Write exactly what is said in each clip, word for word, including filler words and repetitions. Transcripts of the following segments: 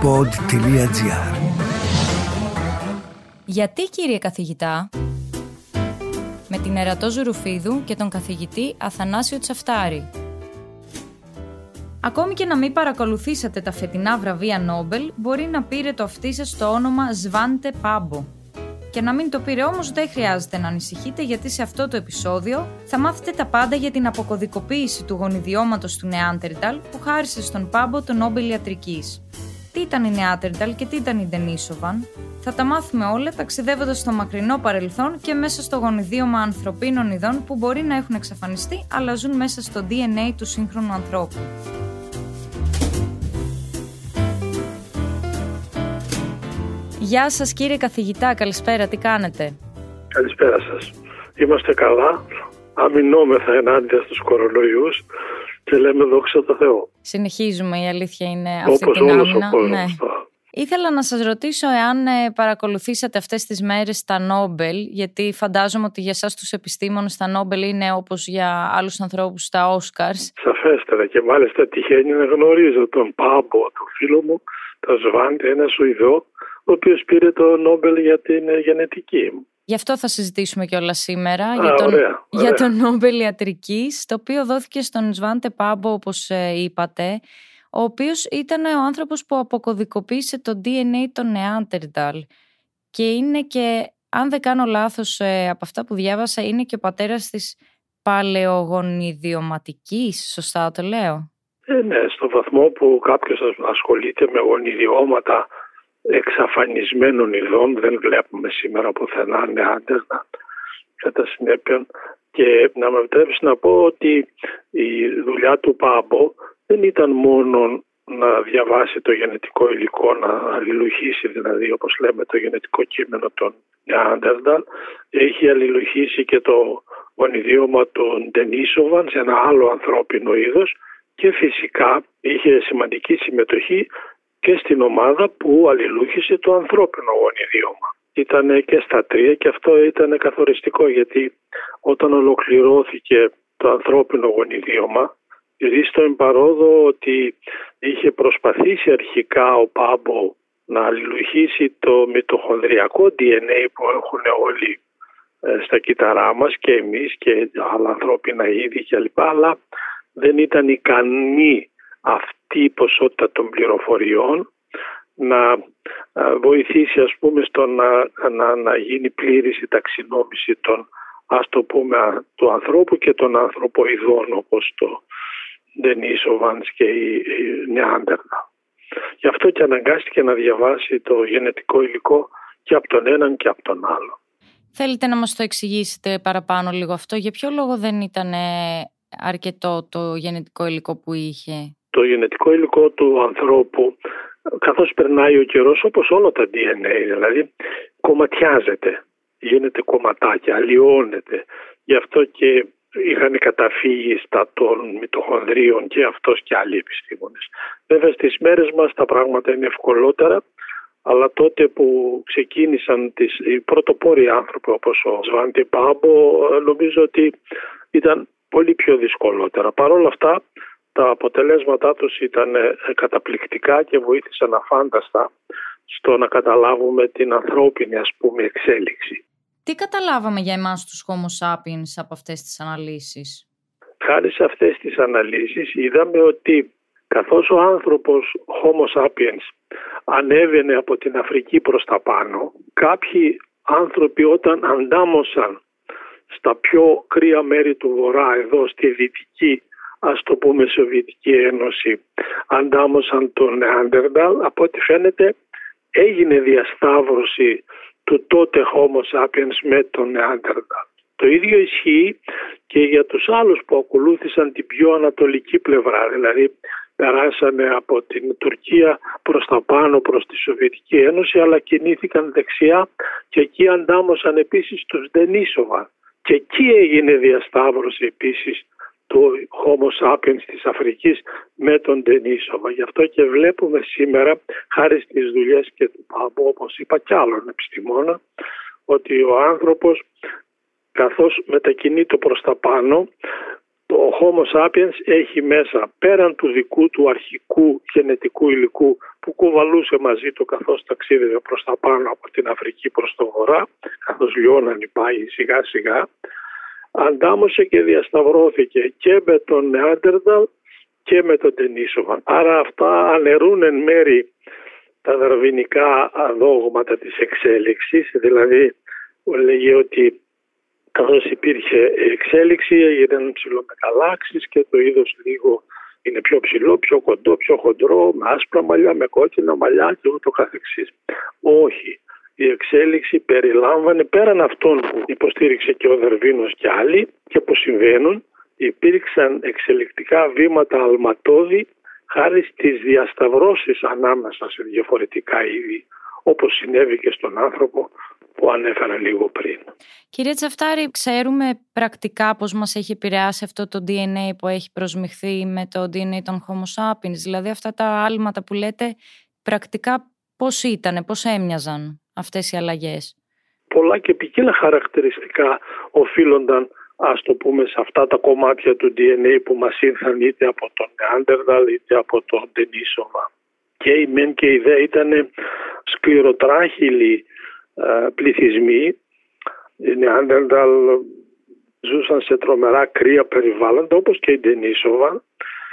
pod τελεία gr. Γιατί, κύριε καθηγητά? Με την Ερατό Ζουρουφίδου και τον καθηγητή Αθανάσιο Τσαφτάρη. Ακόμη και να μην παρακολουθήσατε τα φετινά βραβεία Νόμπελ, μπορεί να πήρε το αυτί σας το όνομα Σβάντε Πάμπο. Και να μην το πήρε όμως, δεν χρειάζεται να ανησυχείτε, γιατί σε αυτό το επεισόδιο θα μάθετε τα πάντα για την αποκωδικοποίηση του γονιδιώματος του Νεάντερνταλ που χάρισε στον Πάμπο το Νόμπελ Ιατρικής. Τι ήταν η Νεάντερνταλ και τι ήταν η Ντενίσοβαν? Θα τα μάθουμε όλα ταξιδεύοντας στο μακρινό παρελθόν και μέσα στο γονιδίωμα ανθρωπίνων ειδών που μπορεί να έχουν εξαφανιστεί, αλλά ζουν μέσα στο ντι εν έι του σύγχρονου ανθρώπου. Γεια σας, κύριε καθηγητά, καλησπέρα, τι κάνετε? Καλησπέρα σας. Είμαστε καλά, αμυνόμεθα ενάντια στους κορονοϊούς και λέμε δόξα τω Θεώ. Συνεχίζουμε, η αλήθεια είναι αυτή όπως την όλος άμυνα. Ο κόσμος, ναι. Ήθελα να σας ρωτήσω εάν ε, παρακολουθήσατε αυτές τις μέρες τα Νόμπελ, γιατί φαντάζομαι ότι για εσάς τους επιστήμονες τα Νόμπελ είναι όπως για άλλους ανθρώπους τα Όσκαρς. Σαφέστερα, και μάλιστα τυχαίνει να γνωρίζω τον Πάμπο, τον φίλο μου, τον Σβάντε, ένα Σουηδό, ο οποίος πήρε το Νόμπελ για την γενετική. Γι' αυτό θα συζητήσουμε κιόλας σήμερα, Α, για, τον, ωραία, ωραία. για το Νόμπελ Ιατρικής, το οποίο δόθηκε στον Σβάντε Πάμπο, όπως ε, είπατε, ο οποίος ήταν ο άνθρωπος που αποκωδικοποίησε το ντι εν έι των Νεάντερνταλ και είναι και, αν δεν κάνω λάθος ε, από αυτά που διάβασα, είναι και ο πατέρας της παλαιογονιδιωματικής, σωστά το λέω? Ε, ναι, στο βαθμό που κάποιος ασχολείται με γονιδιώματα εξαφανισμένων ειδών, δεν βλέπουμε σήμερα πουθενά Νεάντερνταλ κατά συνέπεια. Και να με επιτρέψεις να πω ότι η δουλειά του Πάμπο δεν ήταν μόνο να διαβάσει το γενετικό υλικό, να αλληλουχήσει δηλαδή, όπως λέμε, το γενετικό κείμενο των Νεάντερνταλ. Έχει αλληλουχήσει και το γονιδίωμα του Ντενίσοβαν σε ένα άλλο ανθρώπινο είδος και φυσικά είχε σημαντική συμμετοχή και στην ομάδα που αλληλούχησε το ανθρώπινο γονιδίωμα. Ήταν και στα τρία και αυτό ήταν καθοριστικό, γιατί όταν ολοκληρώθηκε το ανθρώπινο γονιδίωμα, δίστο εμπαρόδο ότι είχε προσπαθήσει αρχικά ο Πάμπο να αλληλουχήσει το μυτοχονδριακό ντι εν έι που έχουν όλοι στα κύτταρά μας και εμείς και άλλα ανθρώπινα είδη κλπ. Αλλά δεν ήταν ικανή αυτή η ποσότητα των πληροφοριών να βοηθήσει, ας πούμε, στο να, να, να γίνει πλήρης η ταξινόμηση των, ας το πούμε, του ανθρώπου και των ανθρωποειδών, όπως το Ντενίσοβαν και η Νεάντερνταλ. Γι' αυτό και αναγκάστηκε να διαβάσει το γενετικό υλικό και από τον έναν και από τον άλλο. Θέλετε να μας το εξηγήσετε παραπάνω λίγο αυτό? Για ποιο λόγο δεν ήταν αρκετό το γενετικό υλικό που είχε? Το γενετικό υλικό του ανθρώπου, καθώς περνάει ο καιρός, όπως όλα τα ντι εν έι, δηλαδή κομματιάζεται, γίνεται κομματάκια, αλλοιώνεται. Γι' αυτό και είχαν καταφύγει στα των μυτοχονδρίων και αυτός και άλλοι επιστήμονες. Βέβαια στις μέρες μας τα πράγματα είναι ευκολότερα, αλλά τότε που ξεκίνησαν τις, οι πρωτοπόροι άνθρωποι όπως ο Σβάντε Πάμπο, νομίζω ότι ήταν πολύ πιο δυσκολότερα. Παρ' όλα αυτά τα αποτελέσματά τους ήταν καταπληκτικά και βοήθησαν αφάνταστα στο να καταλάβουμε την ανθρώπινη, ας πούμε, εξέλιξη. Τι καταλάβαμε για εμάς τους Homo sapiens από αυτές τις αναλύσεις? Χάρη σε αυτές τις αναλύσεις είδαμε ότι καθώς ο άνθρωπος Homo sapiens ανέβαινε από την Αφρική προς τα πάνω, κάποιοι άνθρωποι όταν αντάμωσαν στα πιο κρύα μέρη του Βορρά, εδώ στη Δυτική, ας το πούμε Σοβιετική Ένωση, αντάμωσαν τον Νεάντερνταλ, από ό,τι φαίνεται έγινε διασταύρωση του τότε Homo sapiens με τον Νεάντερνταλ. Το ίδιο ισχύει και για τους άλλους που ακολούθησαν την πιο ανατολική πλευρά, δηλαδή περάσανε από την Τουρκία προς τα πάνω προς τη Σοβιετική Ένωση, αλλά κινήθηκαν δεξιά και εκεί αντάμωσαν επίσης τους Ντενίσοβαν. Και εκεί έγινε διασταύρωση επίσης του Homo sapiens της Αφρικής με τον Ντενίσοβα. Γι' αυτό και βλέπουμε σήμερα, χάρη στις δουλειές και του Πάμπο, όπως είπα, κι άλλων επιστημόνων, ότι ο άνθρωπος καθώς μετακινείται προς τα πάνω, ο Homo sapiens έχει μέσα, πέραν του δικού του αρχικού γενετικού υλικού που κουβαλούσε μαζί του καθώς ταξίδευε προς τα πάνω από την Αφρική προς το βορρά, καθώς λιώναν οι πάγοι σιγά σιγά, αντάμωσε και διασταυρώθηκε και με τον Νεάντερνταλ και με τον Ντενίσοβαν. Άρα αυτά αναιρούν εν μέρη τα δαρβηνικά δόγματα της εξέλιξης, δηλαδή λέγει ότι καθώς υπήρχε εξέλιξη έγιναν ψηλομεταλλάξεις και το είδος λίγο είναι πιο ψηλό, πιο κοντό, πιο χοντρό, με άσπρα μαλλιά, με κόκκινα μαλλιά και ούτω καθεξής. Όχι. Η εξέλιξη περιλάμβανε πέραν αυτών που υποστήριξε και ο Δαρβίνος και άλλοι και που συμβαίνουν, υπήρξαν εξελικτικά βήματα αλματώδη χάρη στις διασταυρώσεις ανάμεσα σε διαφορετικά είδη, όπως συνέβη και στον άνθρωπο που ανέφερα λίγο πριν. Κύριε Τσαφτάρη, ξέρουμε πρακτικά πώς μας έχει επηρεάσει αυτό το ντι εν έι που έχει προσμιχθεί με το ντι εν έι των Homo sapiens, δηλαδή αυτά τα άλματα που λέτε πρακτικά πώς ήτανε, πώς έμοιαζαν αυτές οι αλλαγές? Πολλά και ποικίλα χαρακτηριστικά οφείλονταν, ας το πούμε, σε αυτά τα κομμάτια του ντι εν έι που μας ήρθαν είτε από τον Νεάντερνταλ είτε από τον Ντενίσοβα. Και οι μεν και οι δε ήταν σκληροτράχυλοι ε, πληθυσμοί. Οι Νεάντερνταλ ζούσαν σε τρομερά κρύα περιβάλλοντα όπως και η Ντενίσοβα,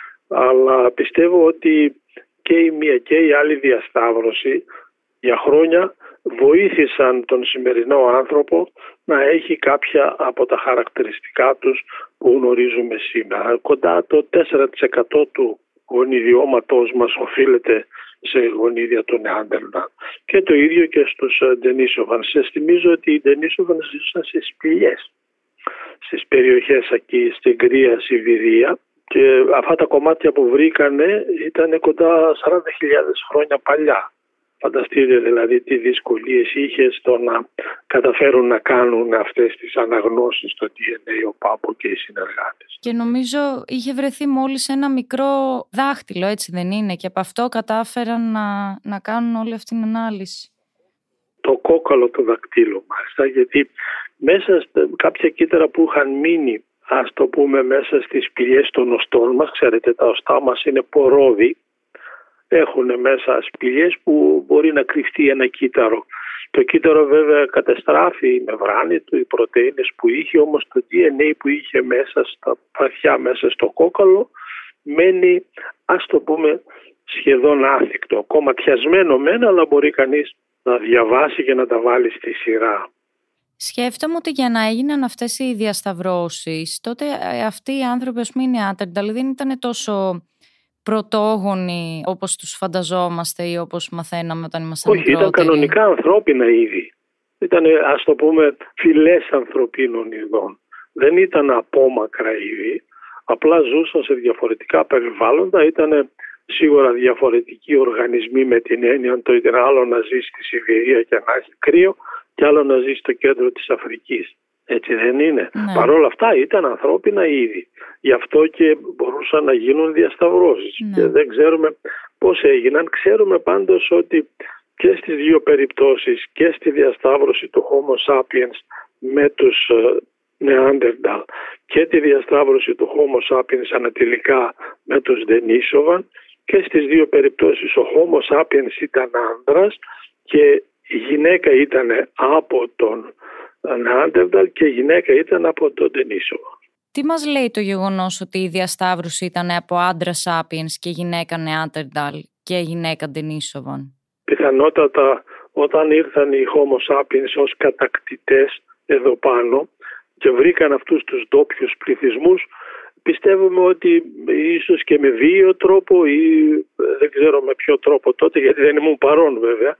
αλλά πιστεύω ότι και η μία και η άλλη διασταύρωση για χρόνια βοήθησαν τον σημερινό άνθρωπο να έχει κάποια από τα χαρακτηριστικά τους που γνωρίζουμε σήμερα. Κοντά το τέσσερα τοις εκατό του γονιδιώματός μας οφείλεται σε γονίδια του Νεάντερνταλ. Και το ίδιο και στους Ντενίσοβαν. Σας θυμίζω ότι οι Ντενίσοβαν ζούσαν σε σπηλιές, στις περιοχές εκεί στην κρύα Σιβηρία, και αυτά τα κομμάτια που βρήκανε ήταν κοντά σαράντα χιλιάδες χρόνια παλιά. Φανταστείτε δηλαδή τι δυσκολίες είχε στο να καταφέρουν να κάνουν αυτές τις αναγνώσεις στο ντι εν έι ο Πάμπο και οι συνεργάτες. Και νομίζω είχε βρεθεί μόλις ένα μικρό δάχτυλο, έτσι δεν είναι? Και από αυτό κατάφεραν να, να κάνουν όλη αυτή την ανάλυση. Το κόκαλο του δακτύλου μάλιστα, γιατί μέσα στα κάποια κύτταρα που είχαν μείνει, ας το πούμε, μέσα στις σπηλιές των οστών μας, ξέρετε τα οστά μας είναι πορόδι, έχουν μέσα σπηλιές που μπορεί να κρυφτεί ένα κύτταρο. Το κύτταρο βέβαια καταστράφει η μεμβράνη του, οι πρωτεΐνες που είχε, όμως το ντι εν έι που είχε μέσα στα βαθιά, μέσα στο κόκαλο, μένει, ας το πούμε, σχεδόν άθικτο. Κομματιασμένο μεν, αλλά μπορεί κανείς να διαβάσει και να τα βάλει στη σειρά. Σκέφτομαι ότι για να έγιναν αυτές οι διασταυρώσεις, τότε αυτοί οι άνθρωποι, ας πούμε, οι Νεάντερνταλ, δεν ήταν τόσο πρωτόγονοι όπως τους φανταζόμαστε ή όπως μαθαίναμε όταν ήμασταν μικρότεροι. Όχι, ήταν κανονικά ανθρώπινα είδη. Ήταν, ας το πούμε, φυλές ανθρωπίνων ειδών. Δεν ήταν απόμακρα είδη. Απλά ζούσαν σε διαφορετικά περιβάλλοντα. Ήταν σίγουρα διαφορετικοί οργανισμοί, με την έννοια το ήταν άλλο να ζει στη Σιβηρία και να έχει κρύο και άλλο να ζει στο κέντρο της Αφρικής. Έτσι δεν είναι? Ναι. Παρ' όλα αυτά ήταν ανθρώπινα είδη. Γι' αυτό και μπορούσαν να γίνουν διασταυρώσεις. Ναι. Και δεν ξέρουμε πώς έγιναν. Ξέρουμε πάντως ότι και στις δύο περιπτώσεις, και στη διασταύρωση του Homo sapiens με τους Νεάντερνταλ και τη διασταύρωση του Homo sapiens ανατολικά με τους Ντενίσοβαν, και στις δύο περιπτώσεις ο Homo sapiens ήταν άνδρας και η γυναίκα ήταν από τον Νεάντερνταλ και η γυναίκα ήταν από τον Ντενίσοβα. Τι μας λέει το γεγονός ότι η διασταύρωση ήταν από άντρα Sapiens και γυναίκα Νεάντερνταλ και γυναίκα Ντενίσοβαν? Πιθανότατα όταν ήρθαν οι Homo sapiens ως κατακτητές εδώ πάνω και βρήκαν αυτούς τους ντόπιους πληθυσμούς, πιστεύουμε ότι ίσως και με βίαιο τρόπο ή δεν ξέρω με ποιο τρόπο τότε, γιατί δεν ήμουν παρόν βέβαια.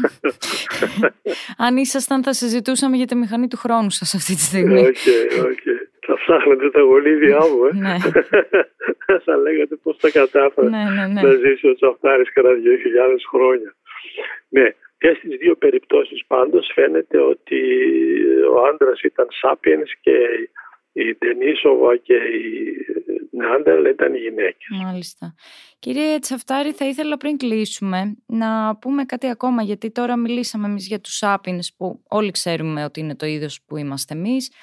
Αν ήσασταν θα συζητούσαμε για τη μηχανή του χρόνου σας αυτή τη στιγμή. Όχι, όχι. Θα ψάχνετε τα γονίδια μου, ε. Ναι. Θα λέγατε πώς τα κατάφερα ναι, ναι, ναι. να ζήσει ο Τσαφτάρης κατά δύο χιλιάδες χρόνια. Ναι. Και στις δύο περιπτώσεις πάντως φαίνεται ότι ο άντρας ήταν Sapiens και η Ντενίσοβα και η Νεάντερνταλ ήταν γυναίκες. Μάλιστα. Κύριε Τσαφτάρη, θα ήθελα πριν κλείσουμε να πούμε κάτι ακόμα, γιατί τώρα μιλήσαμε εμείς για τους Sapiens που όλοι ξέρουμε ότι είναι το είδος που είμαστε εμείς.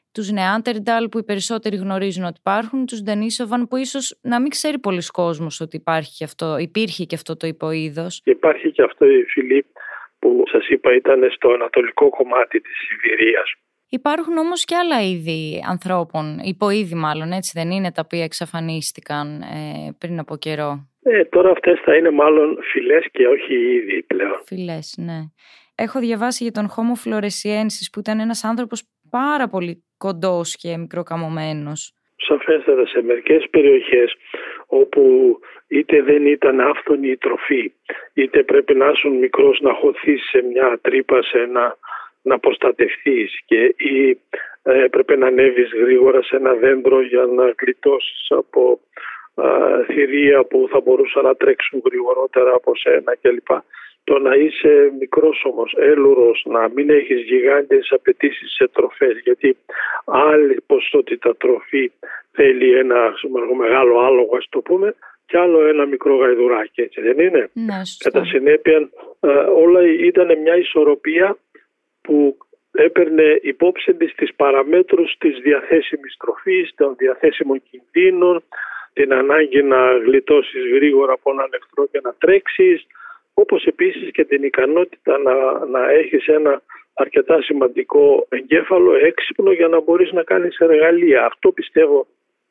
τους Νεάντερνταλ που οι περισσότεροι γνωρίζουν ότι υπάρχουν, τους Ντενίσοβαν που ίσως να μην ξέρει πολλοί κόσμος ότι υπάρχει και αυτό, υπήρχε και αυτό το υποείδος. Υπάρχει και αυτό η φυλή που σας είπα ήταν στο ανατολικό κομμάτι της Σιβηρίας. Υπάρχουν όμως και άλλα είδη ανθρώπων, υποείδη μάλλον, έτσι δεν είναι, τα οποία εξαφανίστηκαν ε, πριν από καιρό. Ε, τώρα αυτές θα είναι μάλλον φυλές και όχι είδη πλέον. Φυλές, ναι. Έχω διαβάσει για τον Homo floresiensis που ήταν ένας άνθρωπος πάρα πολύ κοντός και μικροκαμωμένος. Σαφέστερα, σε μερικές περιοχές όπου είτε δεν ήταν άφθονη η τροφή, είτε πρέπει να είσαι μικρός να χωθείς σε μια τρύπα, σε ένα, να προστατευτείς και ή ε, πρέπει να ανέβεις γρήγορα σε ένα δέντρο για να γλιτώσεις από ε, θηρία που θα μπορούσαν να τρέξουν γρηγορότερα από σένα κλπ. Το να είσαι μικρός όμως, έλουρος, να μην έχεις γιγάντιες απαιτήσεις σε τροφές, γιατί άλλη ποσότητα τροφή θέλει ένα μεγάλο άλογο, ας το πούμε, και άλλο ένα μικρό γαϊδουράκι, έτσι δεν είναι? Ναι, κατά συνέπεια όλα ήταν μια ισορροπία που έπαιρνε υπόψη της τις παραμέτρους της διαθέσιμης τροφής, των διαθέσιμων κινδύνων, την ανάγκη να γλιτώσεις γρήγορα από έναν εχθρό και να τρέξεις, όπως επίσης και την ικανότητα να, να έχεις ένα αρκετά σημαντικό εγκέφαλο έξυπνο για να μπορείς να κάνεις εργαλεία. Αυτό πιστεύω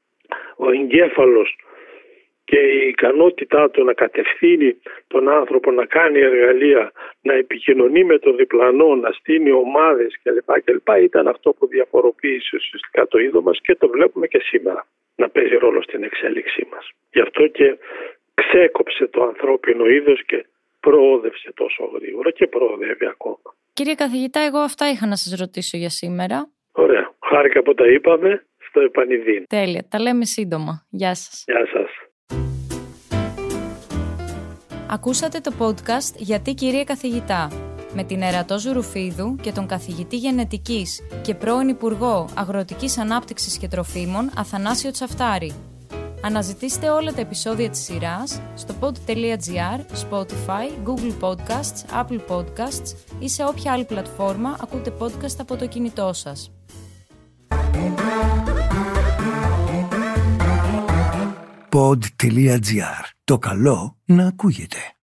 ο εγκέφαλος και η ικανότητά του να κατευθύνει τον άνθρωπο να κάνει εργαλεία, να επικοινωνεί με τον διπλανό, να στείνει ομάδες κλπ. κλπ. Ήταν αυτό που διαφοροποίησε ουσιαστικά το είδο μας και το βλέπουμε και σήμερα να παίζει ρόλο στην εξέλιξή μας. Γι' αυτό και ξέκοψε το ανθρώπινο είδος και προόδευσε τόσο γρήγορα και προοδεύει ακόμα. Κύριε καθηγητά, εγώ αυτά είχα να σας ρωτήσω για σήμερα. Ωραία. Χάρηκα που τα είπαμε στο επανειδήν. Τέλεια. Τα λέμε σύντομα. Γεια σας. Γεια σας. Ακούσατε το podcast «Γιατί κύριε καθηγητά» με την Ερατό Ζουρουφίδου και τον καθηγητή γενετικής και πρώην Υπουργό Αγροτικής Ανάπτυξης και Τροφίμων Αθανάσιο Τσαφτάρη. Αναζητήστε όλα τα επεισόδια της σειράς στο pod.gr, Spotify, Google Podcasts, Apple Podcasts ή σε όποια άλλη πλατφόρμα ακούτε podcast από το κινητό σας. pod.gr. Το καλό να ακούγεται.